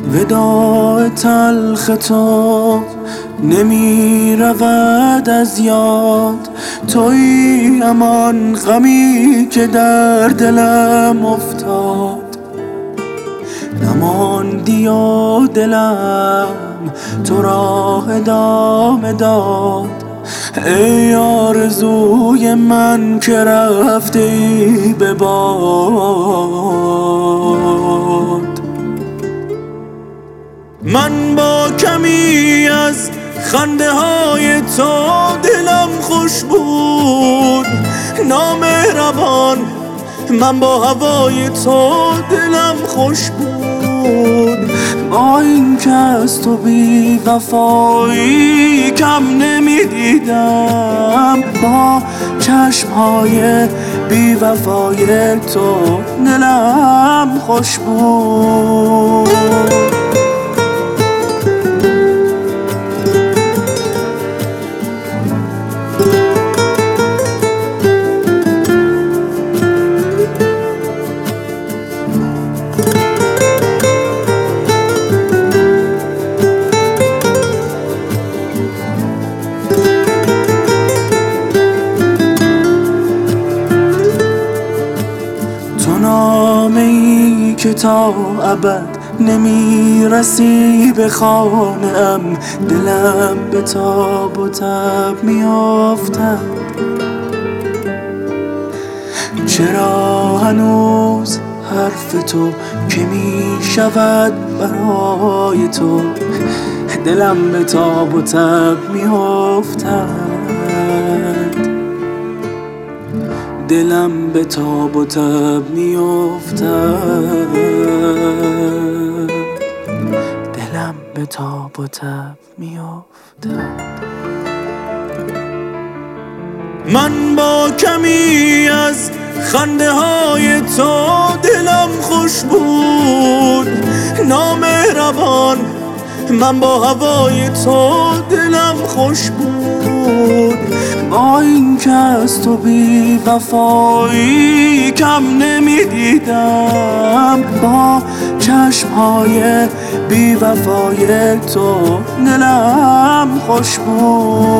وداع تلخ تو نمی رود از یاد، تویی همان غمی که در دلم افتاد. نماندی و دلم تو راه ادامه داد، ای آرزوی من که رفتی به باد. من با کمی از خنده های تو دلم خوش بود، نامهربان من با هوای تو دلم خوش بود. با این که از تو بی وفایی کم نمی دیدم، با چشمهای بی وفای تو دلم خوش بود. تو نامه ای که تا ابد نمی رسی به خانه‌ام، دلم به تاب و تب می افتد. چرا هنوز حرف تو که می شود برای تو، دلم به تاب و تب می افتد. دلم به تاب و تب می افتد. دلم به تاب و تب می افتد. من با کمی از خنده های تو دلم خوش بود، نامهربان من با هوای تو دلم خوش بود. با این که از تو بی وفایی کم نمی دیدم، با چشمهای بی وفای تو دلم خوش بود.